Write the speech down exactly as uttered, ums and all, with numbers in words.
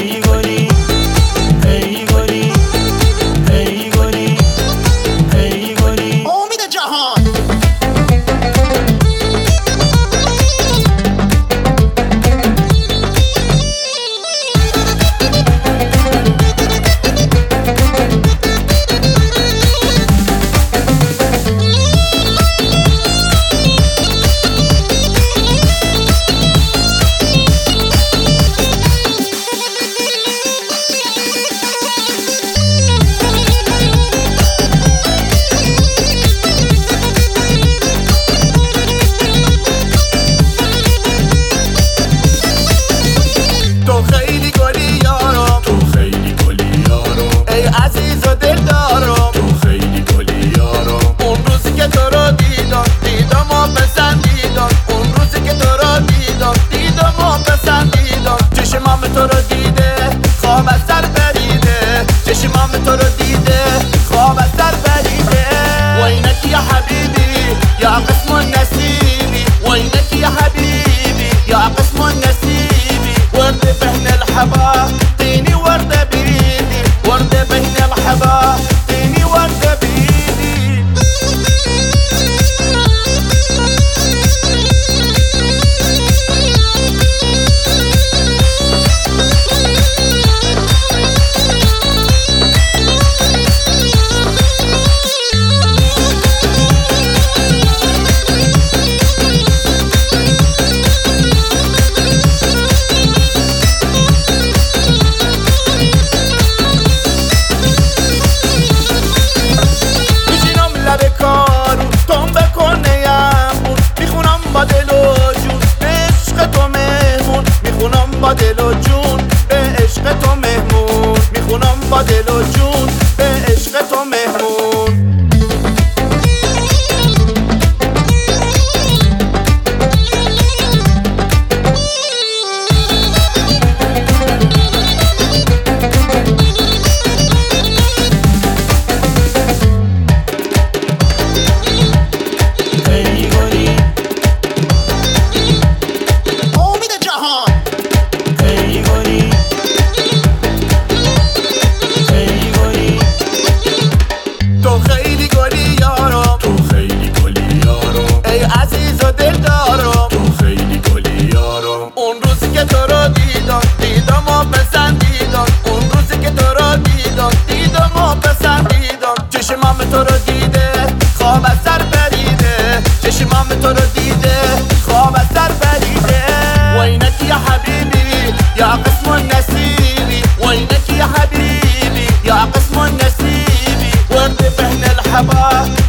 ای گلی ای گلی ای گلی ای گلی امید جهان. تو رو دیده خواب از سر بریده، چشمام تو رو دیده خواب از سر بریده. وینک یا حبیبی یا قسم النسیبی، وینک یا حبیبی یا قسم النسیبی. ورد بين الحبا طيني ورد بيدي، ورد بين الحبا طيني ورد بيدي. با دل و جون به عشق تو مهمون، میخونم با دل و جون به عشق تو مهمون. چشمام تو رو دیده خواب از سر بریده، چشمام تو رو دیده خواب از سر بریده. وینک یا حبیبی یا قسم النسیبی، وینک یا حبیبی یا قسم النسیبی. ورد بين الحبا